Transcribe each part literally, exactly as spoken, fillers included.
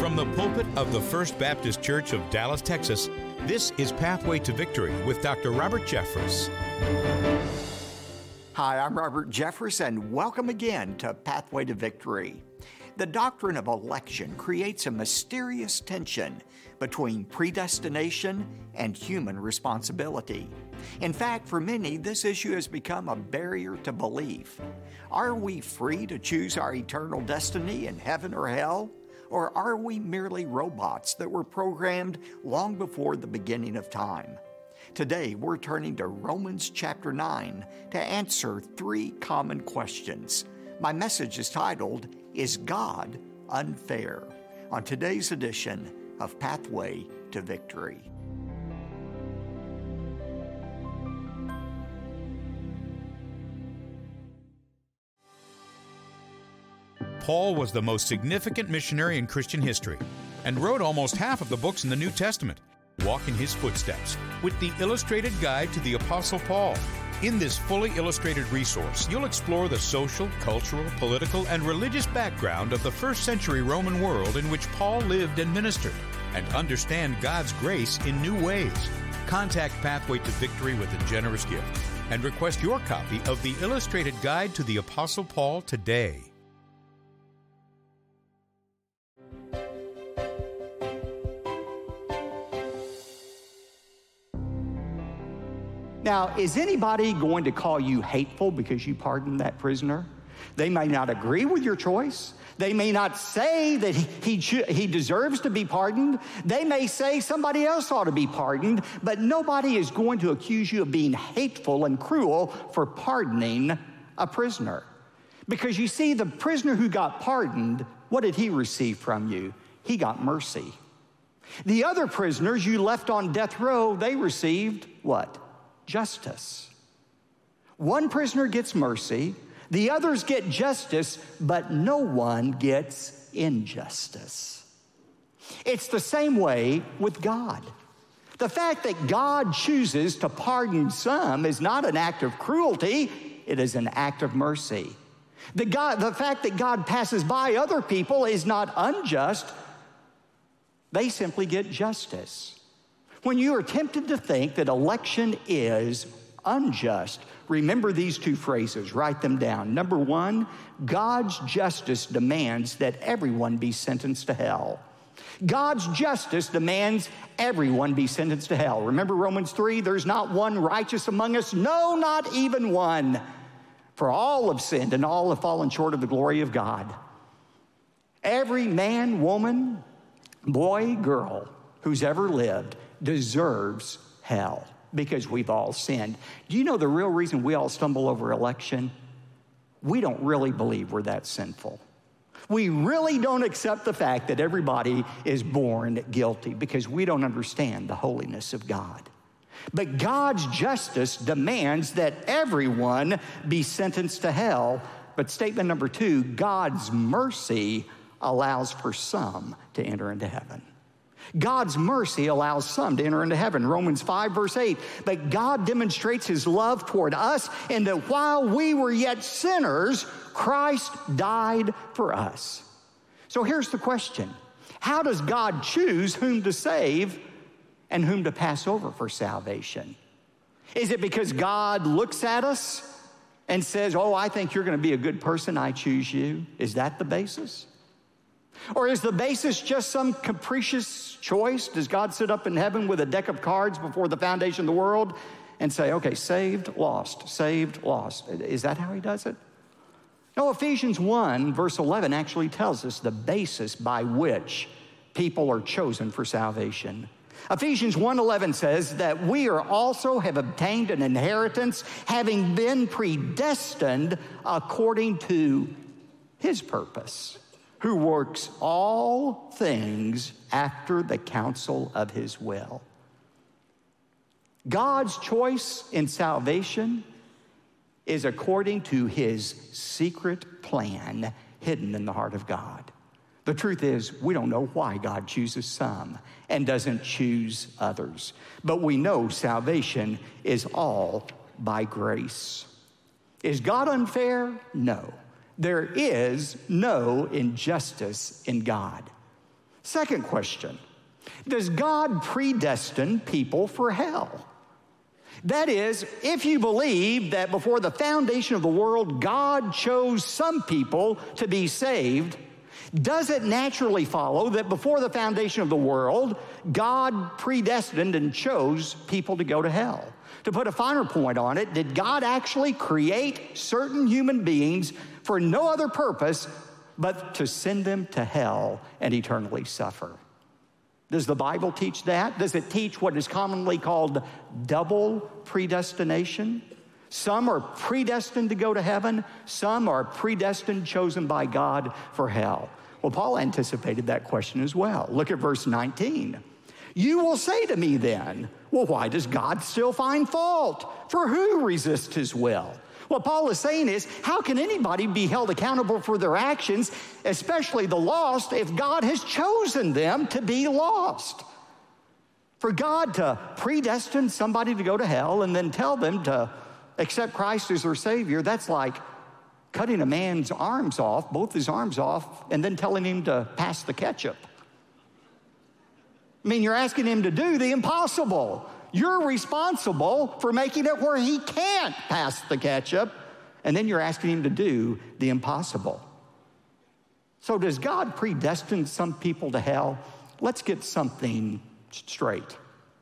From the pulpit of the First Baptist Church of Dallas, Texas, this is Pathway to Victory with Doctor Robert Jeffress. Hi, I'm Robert Jeffress, and welcome again to Pathway to Victory. The doctrine of election creates a mysterious tension between predestination and human responsibility. In fact, for many, this issue has become a barrier to belief. Are we free to choose our eternal destiny in heaven or hell? Or are we merely robots that were programmed long before the beginning of time? Today, we're turning to Romans chapter nine to answer three common questions. My message is titled, Is God Unfair? On today's edition of Pathway to Victory. Paul was the most significant missionary in Christian history and wrote almost half of the books in the New Testament. Walk in his footsteps with the Illustrated Guide to the Apostle Paul. In this fully illustrated resource, you'll explore the social, cultural, political, and religious background of the first century Roman world in which Paul lived and ministered, and understand God's grace in new ways. Contact Pathway to Victory with a generous gift and request your copy of the Illustrated Guide to the Apostle Paul today. Now, is anybody going to call you hateful because you pardoned that prisoner? They may not agree with your choice. They may not say that he, he, he deserves to be pardoned. They may say somebody else ought to be pardoned, but nobody is going to accuse you of being hateful and cruel for pardoning a prisoner. Because you see, the prisoner who got pardoned, what did he receive from you? He got mercy. The other prisoners you left on death row, they received what? Justice. One prisoner gets mercy, the others get justice, but no one gets injustice. It's the same way with God. The fact that God chooses to pardon some is not an act of cruelty, it is an act of mercy. The, God, the fact that God passes by other people is not unjust, they simply get justice. When you are tempted to think that election is unjust, remember these two phrases, write them down. Number one, God's justice demands that everyone be sentenced to hell. God's justice demands everyone be sentenced to hell. Remember Romans three, there's not one righteous among us, no, not even one. For all have sinned and all have fallen short of the glory of God. Every man, woman, boy, girl who's ever lived deserves hell because we've all sinned. Do you know the real reason we all stumble over election? We don't really believe we're that sinful. We really don't accept the fact that everybody is born guilty because we don't understand the holiness of God. But God's justice demands that everyone be sentenced to hell. But statement number two, God's mercy allows for some to enter into heaven. God's mercy allows some to enter into heaven. Romans five, verse eight. But God demonstrates his love toward us in that while we were yet sinners, Christ died for us. So here's the question. How does God choose whom to save and whom to pass over for salvation? Is it because God looks at us and says, oh, I think you're going to be a good person, I choose you? Is that the basis? Or is the basis just some capricious choice? Does God sit up in heaven with a deck of cards before the foundation of the world and say, okay, saved, lost, saved, lost? Is that how he does it? No, Ephesians one, verse eleven actually tells us the basis by which people are chosen for salvation. Ephesians one eleven says that we are also have obtained an inheritance, having been predestined according to his purpose, who works all things after the counsel of his will. God's choice in salvation is according to his secret plan hidden in the heart of God. The truth is, we don't know why God chooses some and doesn't choose others. But we know salvation is all by grace. Is God unfair? No. There is no injustice in God. Second question, does God predestine people for hell? That is, if you believe that before the foundation of the world, God chose some people to be saved, does it naturally follow that before the foundation of the world, God predestined and chose people to go to hell? To put a finer point on it, did God actually create certain human beings for no other purpose but to send them to hell and eternally suffer? Does the Bible teach that? Does it teach what is commonly called double predestination? Some are predestined to go to heaven. Some are predestined, chosen by God for hell. Well, Paul anticipated that question as well. Look at verse nineteen. You will say to me then, well, why does God still find fault? For who resists his will? What Paul is saying is, how can anybody be held accountable for their actions, especially the lost, if God has chosen them to be lost? For God to predestine somebody to go to hell and then tell them to accept Christ as their Savior, that's like cutting a man's arms off, both his arms off, and then telling him to pass the ketchup. I mean, you're asking him to do the impossible. You're responsible for making it where he can't pass the ketchup, and then you're asking him to do the impossible. So does God predestine some people to hell? Let's get something straight.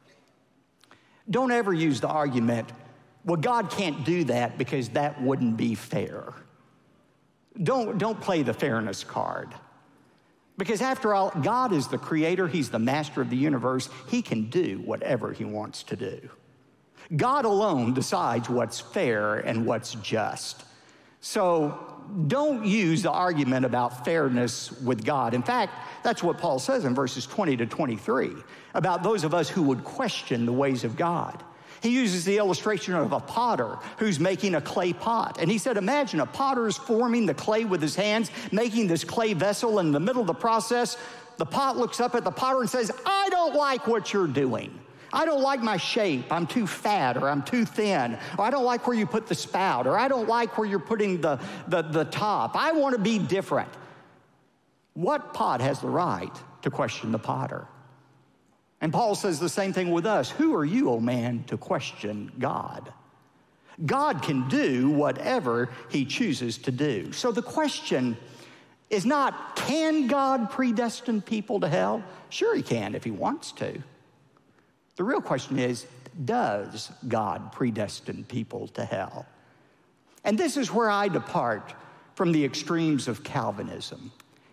Don't ever use the argument, well, God can't do that because that wouldn't be fair. Don't, don't play the fairness card. Because after all, God is the creator. He's the master of the universe. He can do whatever he wants to do. God alone decides what's fair and what's just. So don't use the argument about fairness with God. In fact, that's what Paul says in verses twenty to twenty-three about those of us who would question the ways of God. He uses the illustration of a potter who's making a clay pot. And he said, imagine a potter is forming the clay with his hands, making this clay vessel. In the middle of the process, the pot looks up at the potter and says, I don't like what you're doing. I don't like my shape. I'm too fat, or I'm too thin, or I don't like where you put the spout, or I don't like where you're putting the, the, the top. I want to be different. What pot has the right to question the potter? And Paul says the same thing with us. Who are you, O man, to question God? God can do whatever he chooses to do. So the question is not, can God predestine people to hell? Sure he can if he wants to. The real question is, does God predestine people to hell? And this is where I depart from the extremes of Calvinism.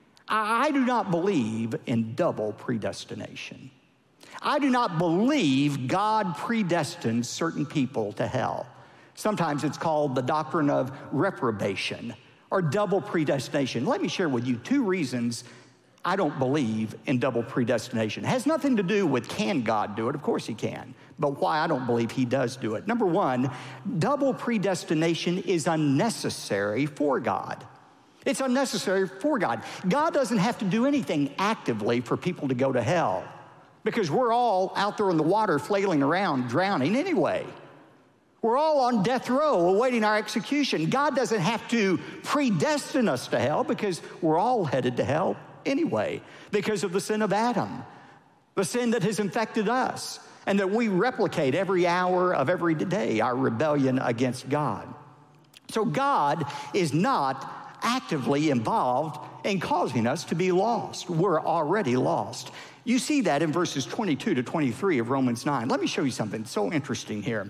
I do not believe in double predestination. I do not believe God predestines certain people to hell. Sometimes it's called the doctrine of reprobation or double predestination. Let me share with you two reasons I don't believe in double predestination. It has nothing to do with can God do it? Of course he can. But why I don't believe he does do it. Number one, double predestination is unnecessary for God. It's unnecessary for God. God doesn't have to do anything actively for people to go to hell, because we're all out there in the water flailing around, drowning anyway. We're all on death row awaiting our execution. God doesn't have to predestine us to hell because we're all headed to hell anyway because of the sin of Adam, the sin that has infected us, and that we replicate every hour of every day, our rebellion against God. So God is not actively involved in causing us to be lost. We're already lost. You see that in verses twenty-two to twenty-three of Romans nine. Let me show you something so interesting here.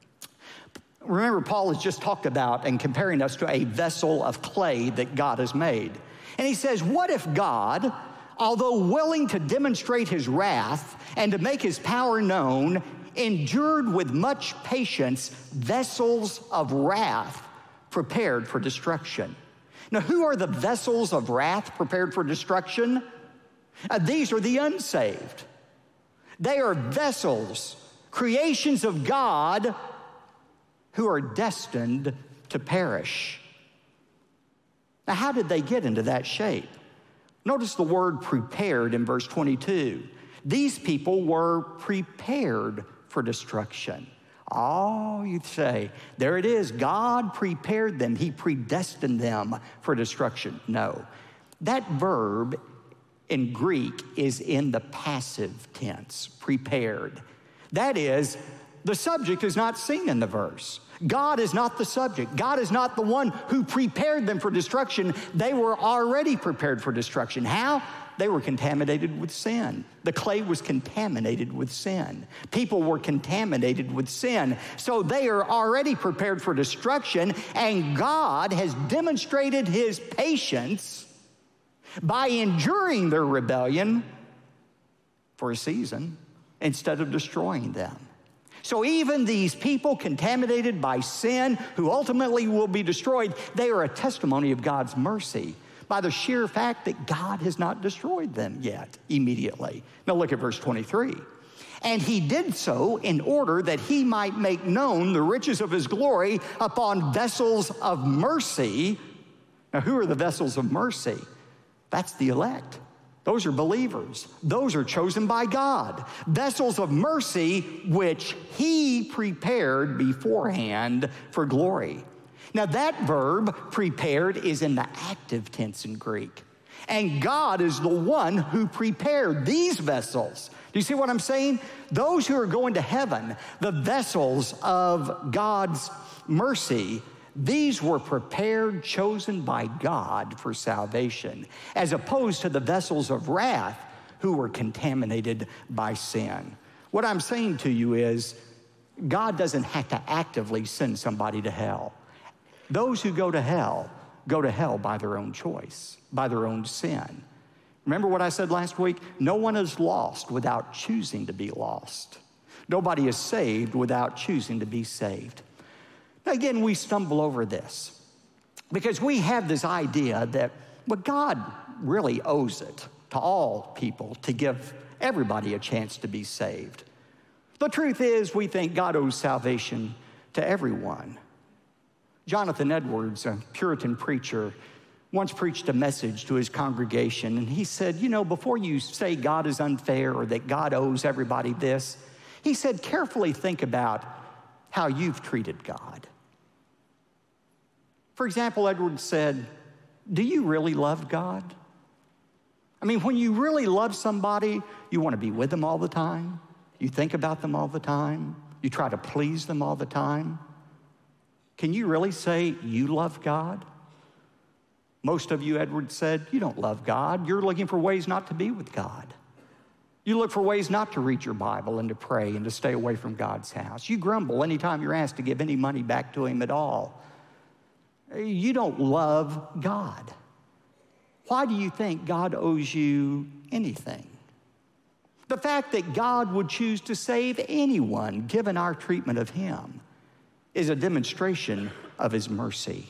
Remember, Paul has just talked about and comparing us to a vessel of clay that God has made. And he says, what if God, although willing to demonstrate his wrath and to make his power known, endured with much patience vessels of wrath prepared for destruction? Now, who are the vessels of wrath prepared for destruction? Uh, these are the unsaved. They are vessels, creations of God, who are destined to perish. Now, how did they get into that shape? Notice the word prepared in verse twenty-two. These people were prepared for destruction. Oh, you'd say, there it is. God prepared them. He predestined them for destruction. No, that verb in Greek is in the passive tense, prepared. That is, the subject is not seen in the verse. God is not the subject. God is not the one who prepared them for destruction. They were already prepared for destruction. How? They were contaminated with sin. The clay was contaminated with sin. People were contaminated with sin. So they are already prepared for destruction, and God has demonstrated his patience by enduring their rebellion for a season instead of destroying them. So even these people contaminated by sin, who ultimately will be destroyed, they are a testimony of God's mercy by the sheer fact that God has not destroyed them yet immediately. Now look at verse twenty-three. And he did so in order that he might make known the riches of his glory upon vessels of mercy. Now who are the vessels of mercy? That's the elect. Those are believers. Those are chosen by God. Vessels of mercy which he prepared beforehand for glory. Now that verb, prepared, is in the active tense in Greek. And God is the one who prepared these vessels. Do you see what I'm saying? Those who are going to heaven, the vessels of God's mercy, these were prepared, chosen by God for salvation, as opposed to the vessels of wrath who were contaminated by sin. What I'm saying to you is, God doesn't have to actively send somebody to hell. Those who go to hell, go to hell by their own choice, by their own sin. Remember what I said last week? No one is lost without choosing to be lost. Nobody is saved without choosing to be saved. Now again, we stumble over this because we have this idea that, well, God really owes it to all people to give everybody a chance to be saved. The truth is, we think God owes salvation to everyone. Jonathan Edwards, a Puritan preacher, once preached a message to his congregation, and he said, you know, before you say God is unfair or that God owes everybody this, he said, carefully think about how you've treated God. For example, Edwards said, do you really love God? I mean, when you really love somebody, you want to be with them all the time. You think about them all the time. You try to please them all the time. Can you really say you love God? Most of you, Edwards said, you don't love God. You're looking for ways not to be with God. You look for ways not to read your Bible and to pray and to stay away from God's house. You grumble anytime you're asked to give any money back to him at all. You don't love God. Why do you think God owes you anything? The fact that God would choose to save anyone, given our treatment of him, is a demonstration of his mercy.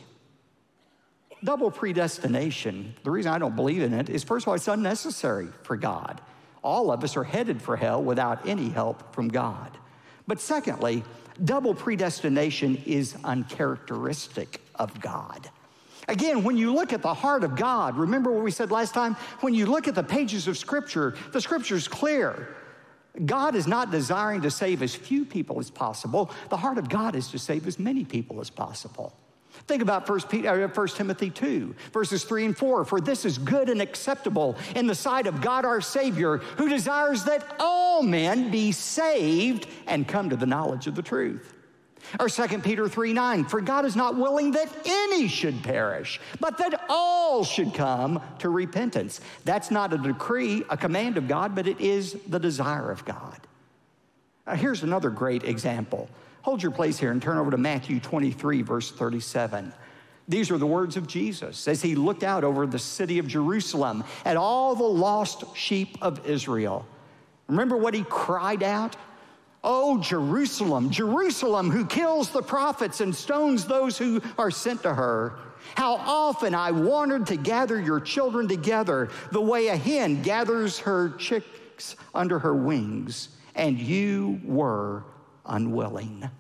Double predestination, the reason I don't believe in it is, first of all, it's unnecessary for God. All of us are headed for hell without any help from God. But secondly, double predestination is uncharacteristic of God. Again, when you look at the heart of God, remember what we said last time? When you look at the pages of Scripture, the Scripture's clear. God is not desiring to save as few people as possible. The heart of God is to save as many people as possible. Think about First Timothy two, verses three and four. For this is good and acceptable in the sight of God our Savior, who desires that all men be saved and come to the knowledge of the truth. Or Second Peter three nine, for God is not willing that any should perish, but that all should come to repentance. That's not a decree, a command of God, but it is the desire of God. Now, here's another great example. Hold your place here and turn over to Matthew twenty-three, verse thirty-seven. These are the words of Jesus as he looked out over the city of Jerusalem at all the lost sheep of Israel. Remember what he cried out? Oh, Jerusalem, Jerusalem, who kills the prophets and stones those who are sent to her. How often I wanted to gather your children together the way a hen gathers her chicks under her wings, and you were unwilling.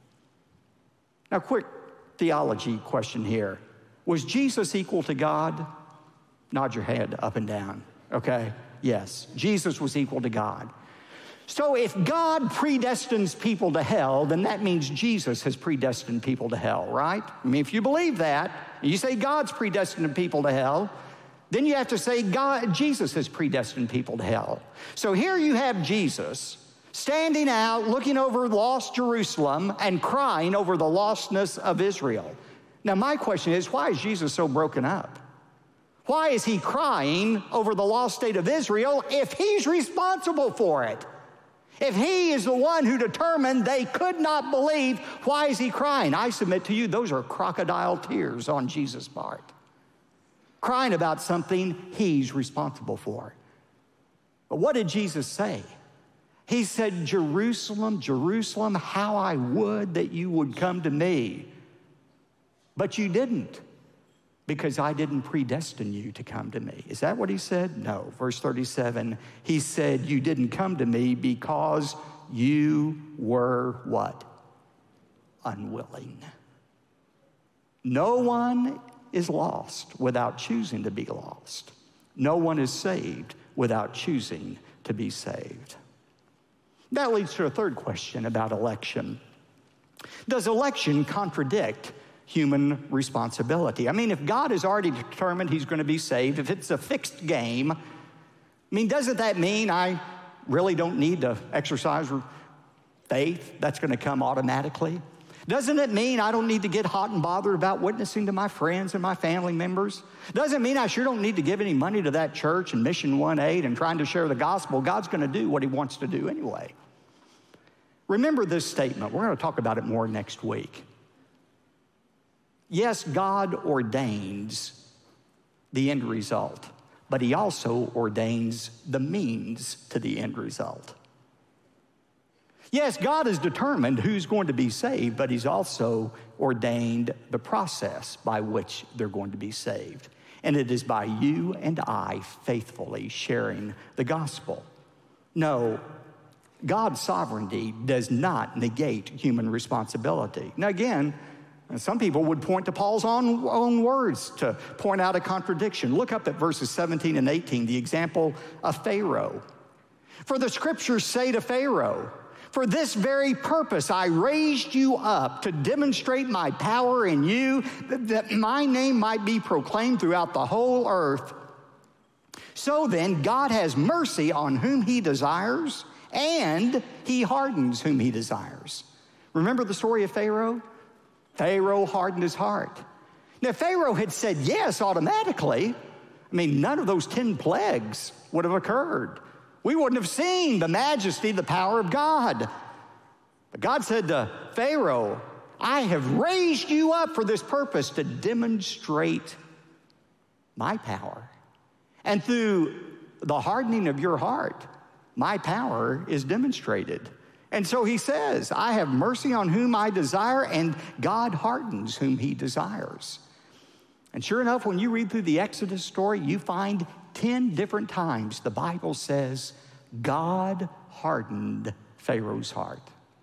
Now, quick theology question here. Was Jesus equal to God? Nod your head up and down, okay? Yes, Jesus was equal to God. So if God predestines people to hell, then that means Jesus has predestined people to hell, right? I mean, if you believe that, you say God's predestined people to hell, then you have to say God, Jesus has predestined people to hell. So here you have Jesus standing out, looking over lost Jerusalem and crying over the lostness of Israel. Now, my question is, why is Jesus so broken up? Why is he crying over the lost state of Israel if he's responsible for it? If he is the one who determined they could not believe, why is he crying? I submit to you, those are crocodile tears on Jesus' part. Crying about something he's responsible for. But what did Jesus say? He said, Jerusalem, Jerusalem, how I would that you would come to me. But you didn't, because I didn't predestine you to come to me. Is that what he said? No. Verse thirty-seven, he said, you didn't come to me because you were what? Unwilling. No one is lost without choosing to be lost. No one is saved without choosing to be saved. That leads to a third question about election. Does election contradict human responsibility? I mean, if God has already determined he's going to be saved, if it's a fixed game, I mean, doesn't that mean I really don't need to exercise faith? That's going to come automatically. Doesn't it mean I don't need to get hot and bothered about witnessing to my friends and my family members? Doesn't mean I sure don't need to give any money to that church and Mission one eight and trying to share the gospel. God's going to do what he wants to do anyway. Remember this statement. We're going to talk about it more next week. Yes, God ordains the end result, but he also ordains the means to the end result. Yes, God has determined who's going to be saved, but he's also ordained the process by which they're going to be saved. And it is by you and I faithfully sharing the gospel. No, God's sovereignty does not negate human responsibility. Now again, some people would point to Paul's own, own words to point out a contradiction. Look up at verses seventeen and eighteen, the example of Pharaoh. For the scriptures say to Pharaoh, for this very purpose I raised you up to demonstrate my power in you, that my name might be proclaimed throughout the whole earth. So then, God has mercy on whom he desires, and he hardens whom he desires. Remember the story of Pharaoh? Pharaoh hardened his heart. Now, Pharaoh had said yes automatically. I mean, none of those ten plagues would have occurred. We wouldn't have seen the majesty, the power of God. But God said to Pharaoh, I have raised you up for this purpose to demonstrate my power. And through the hardening of your heart, my power is demonstrated. And so he says, I have mercy on whom I desire, and God hardens whom he desires. And sure enough, when you read through the Exodus story, you find ten different times the Bible says, God hardened Pharaoh's heart.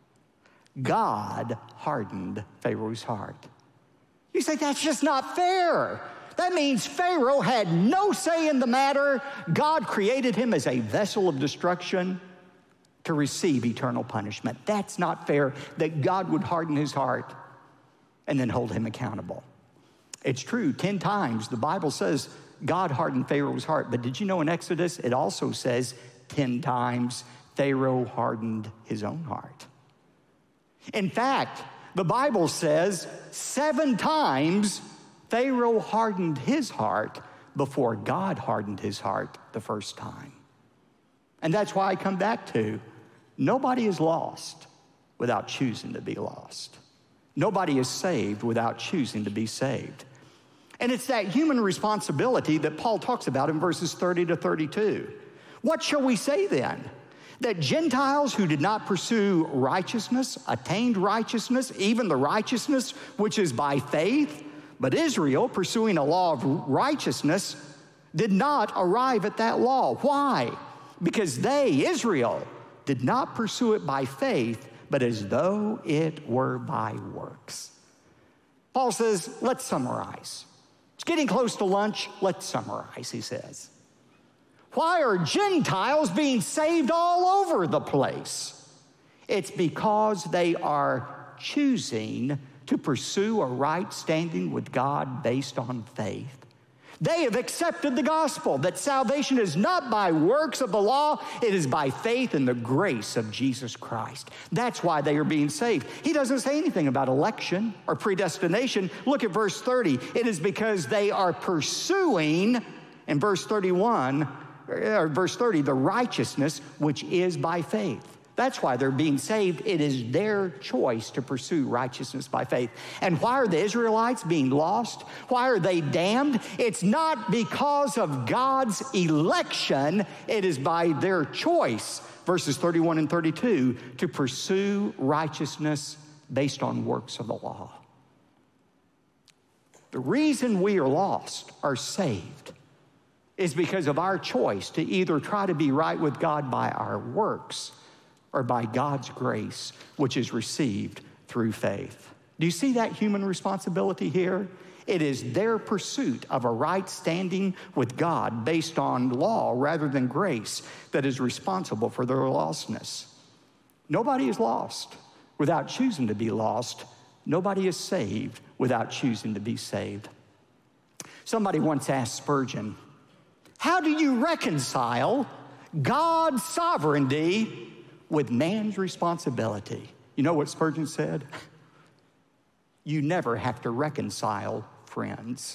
God hardened Pharaoh's heart. You say, that's just not fair. That means Pharaoh had no say in the matter. God created him as a vessel of destruction to receive eternal punishment. That's not fair that God would harden his heart and then hold him accountable. It's true, ten times the Bible says God hardened Pharaoh's heart, but did you know in Exodus it also says ten times Pharaoh hardened his own heart. In fact, the Bible says seven times Pharaoh hardened his heart before God hardened his heart the first time. And that's why I come back to, nobody is lost without choosing to be lost. Nobody is saved without choosing to be saved. And it's that human responsibility that Paul talks about in verses thirty to thirty-two. What shall we say then? That Gentiles who did not pursue righteousness attained righteousness, even the righteousness which is by faith, but Israel, pursuing a law of righteousness, did not arrive at that law. Why? Because they, Israel, did not pursue it by faith, but as though it were by works. Paul says, let's summarize. It's getting close to lunch. Let's summarize, he says. Why are Gentiles being saved all over the place? It's because they are choosing to pursue a right standing with God based on faith. They have accepted the gospel, that salvation is not by works of the law, it is by faith in the grace of Jesus Christ. That's why they are being saved. He doesn't say anything about election or predestination. Look at verse thirty. It is because they are pursuing, in verse thirty-one, or verse thirty, the righteousness which is by faith. That's why they're being saved. It is their choice to pursue righteousness by faith. And why are the Israelites being lost? Why are they damned? It's not because of God's election. It is by their choice, verses thirty-one and thirty-two, to pursue righteousness based on works of the law. The reason we are lost or saved is because of our choice to either try to be right with God by our works or by God's grace, which is received through faith. Do you see that human responsibility here? It is their pursuit of a right standing with God based on law rather than grace that is responsible for their lostness. Nobody is lost without choosing to be lost. Nobody is saved without choosing to be saved. Somebody once asked Spurgeon, how do you reconcile God's sovereignty with man's responsibility? You know what Spurgeon said? You never have to reconcile friends.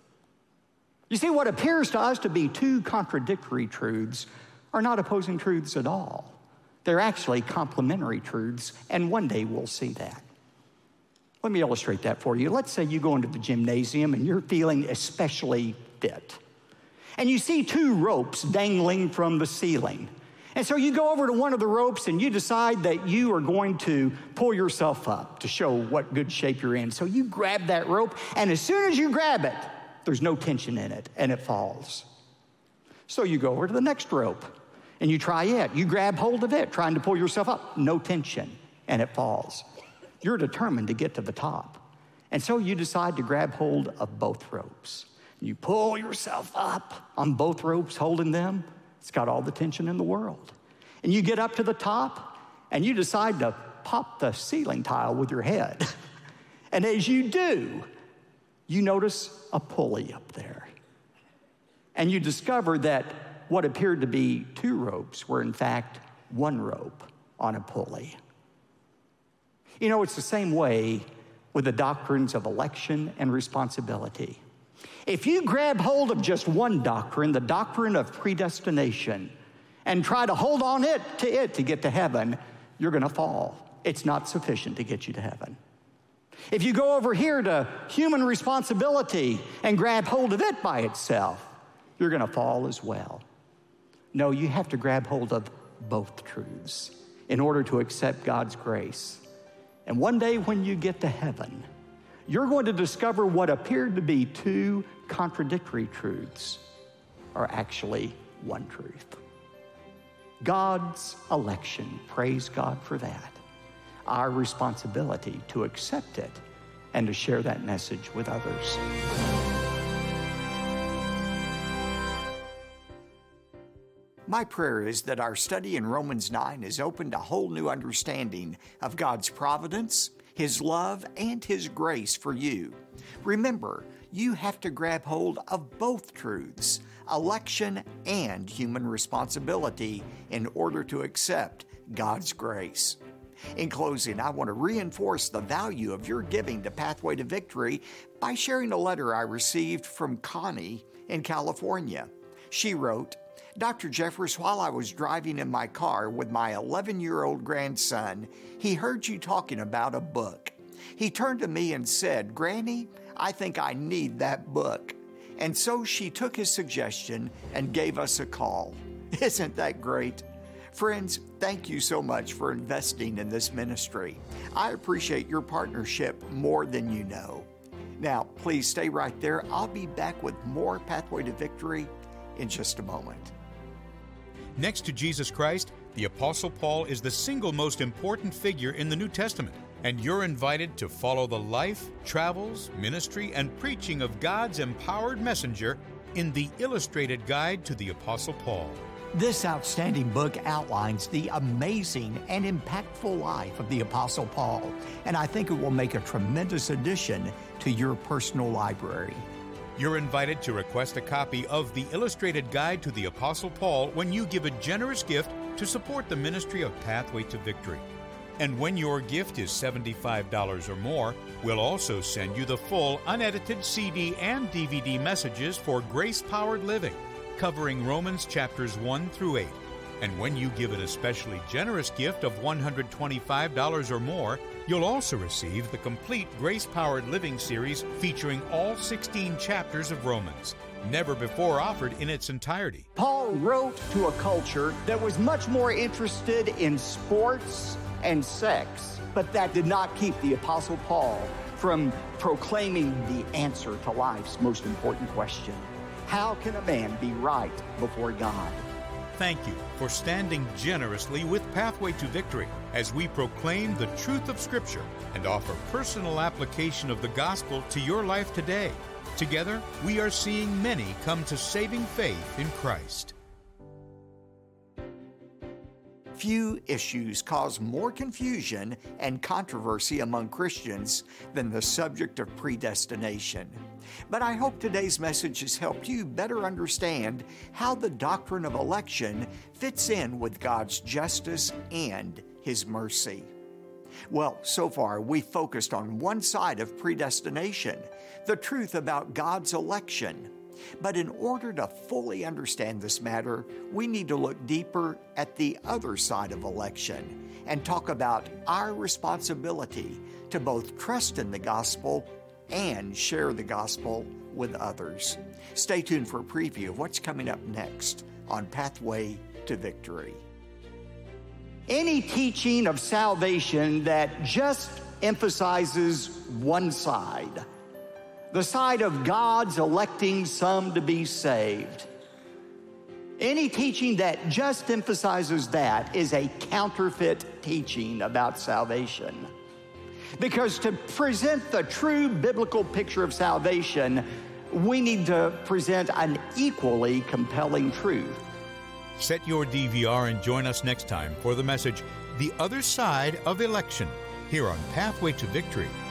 You see, what appears to us to be two contradictory truths are not opposing truths at all. They're actually complementary truths, and one day we'll see that. Let me illustrate that for you. Let's say you go into the gymnasium and you're feeling especially fit, and you see two ropes dangling from the ceiling. And so you go over to one of the ropes and you decide that you are going to pull yourself up to show what good shape you're in. So you grab that rope, and as soon as you grab it, there's no tension in it, and it falls. So you go over to the next rope, and you try it. You grab hold of it, trying to pull yourself up. No tension, and it falls. You're determined to get to the top. And so you decide to grab hold of both ropes. You pull yourself up on both ropes, holding them. It's got all the tension in the world. And you get up to the top, and you decide to pop the ceiling tile with your head. And as you do, you notice a pulley up there. And you discover that what appeared to be two ropes were in fact one rope on a pulley. You know, it's the same way with the doctrines of election and responsibility. If you grab hold of just one doctrine, the doctrine of predestination, and try to hold on it to it to get to heaven, you're going to fall. It's not sufficient to get you to heaven. If you go over here to human responsibility and grab hold of it by itself, you're going to fall as well. No, you have to grab hold of both truths in order to accept God's grace. And one day when you get to heaven, you're going to discover what appeared to be two contradictory truths are actually one truth. God's election, praise God for that. Our responsibility to accept it and to share that message with others. My prayer is that our study in Romans nine has opened a whole new understanding of God's providence, His love, and His grace for you. Remember, you have to grab hold of both truths, election and human responsibility, in order to accept God's grace. In closing, I want to reinforce the value of your giving to Pathway to Victory by sharing a letter I received from Connie in California. She wrote, Doctor Jeffress, while I was driving in my car with my eleven-year-old grandson, he heard you talking about a book. He turned to me and said, Granny, I think I need that book. And so she took his suggestion and gave us a call. Isn't that great? Friends, thank you so much for investing in this ministry. I appreciate your partnership more than you know. Now, please stay right there. I'll be back with more Pathway to Victory in just a moment. Next to Jesus Christ, the Apostle Paul is the single most important figure in the New Testament, and you're invited to follow the life, travels, ministry, and preaching of God's empowered messenger in the Illustrated Guide to the Apostle Paul. This outstanding book outlines the amazing and impactful life of the Apostle Paul, and I think it will make a tremendous addition to your personal library. You're invited to request a copy of the Illustrated Guide to the Apostle Paul when you give a generous gift to support the ministry of Pathway to Victory. And when your gift is seventy-five dollars or more, we'll also send you the full unedited C D and D V D messages for Grace-Powered Living, covering Romans chapters one through eight. And when you give an especially generous gift of one hundred twenty-five dollars or more, you'll also receive the complete Grace-Powered Living series featuring all sixteen chapters of Romans, never before offered in its entirety. Paul wrote to a culture that was much more interested in sports and sex, but that did not keep the Apostle Paul from proclaiming the answer to life's most important question. How can a man be right before God? Thank you for standing generously with Pathway to Victory as we proclaim the truth of Scripture and offer personal application of the gospel to your life today. Together, we are seeing many come to saving faith in Christ. Few issues cause more confusion and controversy among Christians than the subject of predestination. But I hope today's message has helped you better understand how the doctrine of election fits in with God's justice and His mercy. Well, so far we've focused on one side of predestination, the truth about God's election. But in order to fully understand this matter, we need to look deeper at the other side of election and talk about our responsibility to both trust in the gospel and share the gospel with others. Stay tuned for a preview of what's coming up next on Pathway to Victory. Any teaching of salvation that just emphasizes one side, the side of God's electing some to be saved. Any teaching that just emphasizes that is a counterfeit teaching about salvation. Because to present the true biblical picture of salvation, we need to present an equally compelling truth. Set your D V R and join us next time for the message, The Other Side of Election, here on Pathway to Victory.